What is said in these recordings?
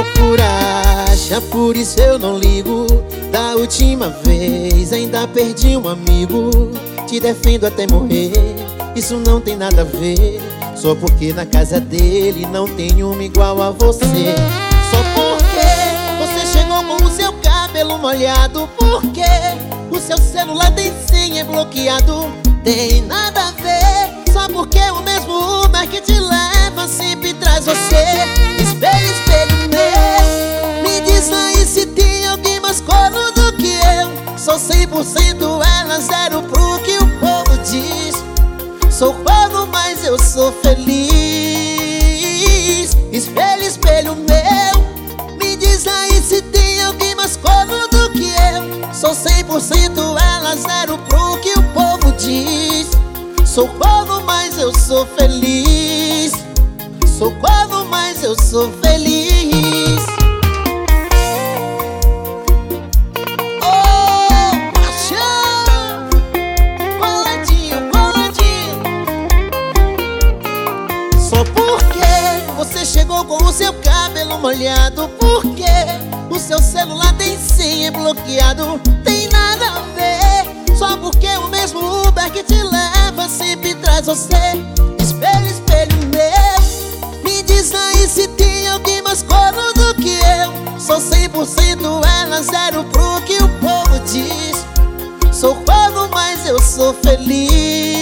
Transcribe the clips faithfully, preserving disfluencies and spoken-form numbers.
furacha, por isso eu não ligo. Da última vez ainda perdi um amigo. Te defendo até morrer, isso não tem nada a ver. Só porque na casa dele não tem uma igual a você. Só porque você chegou com o seu cabelo molhado. Porque o seu celular tem senha bloqueado. Tem nada a ver. Só porque o mesmo Uber que te leva sempre traz você. Espelho, espelho meu, me diz aí se tem alguém mais corno do que eu. Sou cem por cento ela, zero pro que o povo diz. Sou corno, mas eu sou feliz. Espelho, espelho meu, me diz aí se tem alguém mais corno do que eu. Sou cem por cento ela, zero pro que o povo diz. Sou corno, mas eu sou feliz. Sou corno, mas eu sou feliz. Oh, paixão, coladinho, coladinho. Só porque você chegou com o seu cabelo molhado. Porque o seu celular tem senha bloqueado. Tem nada a ver. Só porque o mesmo Uber que te leva sempre traz você. Espelho, espelho meu, me diz aí se tem alguém mais corno do que eu. Sou cem por cento ela, zero pro que o povo diz. Sou corno, mas eu sou feliz.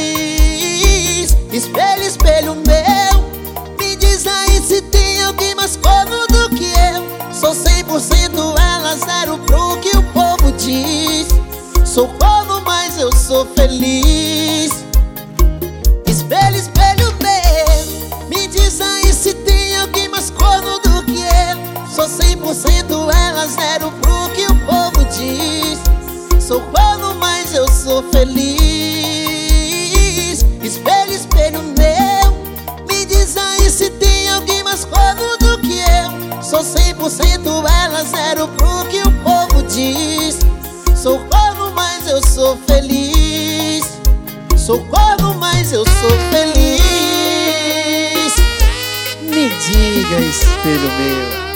Espelho, espelho meu, me diz aí se tem alguém mais corno do que eu. Sou cem por cento ela, zero pro que o povo diz. Sou corno, mas eu sou feliz. Espelho, espelho meu, me diz aí se tem alguém mais corno do que eu. Sou cem por cento ela, zero pro que o povo diz. Sou corno, mas eu sou feliz. Espelho, espelho meu, me diz aí se tem alguém mais corno do que eu. Sou cem por cento ela, zero pro que o povo diz. Sou corno, mas eu sou feliz. Sou corno, mas eu sou feliz. Me diga, espelho meu.